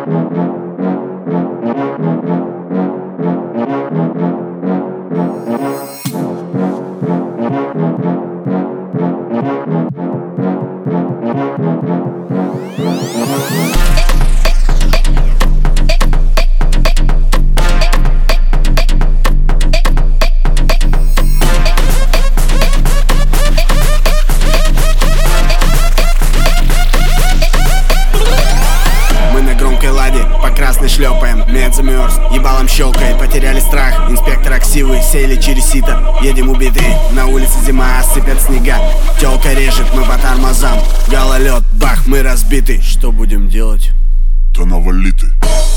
Шлепаем, мед замерз, ебалом щелкает, потеряли страх. Инспектор аксивы, сели через сито. Едем убитые, на улице зима, сыпят снега. Тёлка режет, мы по тормозам. Гололед, бах, мы разбиты. Что будем делать? Да навали ты.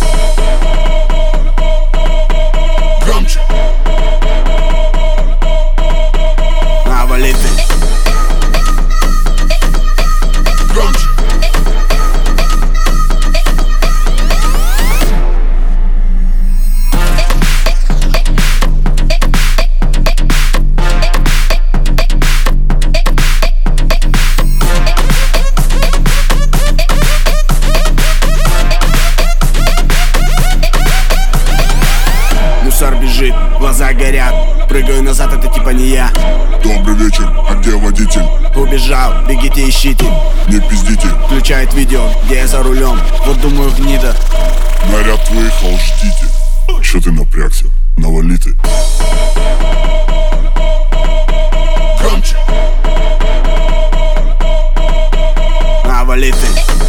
Громче. Навали ты. Громче. Мусор бежит, глаза горят. Прыгаю назад, это типа не я. Добрый вечер, а где водитель? Убежал, бегите, ищите. Не пиздите. Включает видео, где я за рулем. Вот думаю, гнида. Наряд выехал, ждите. Чё ты напрягся? Навали ты. Громче. Навали ты.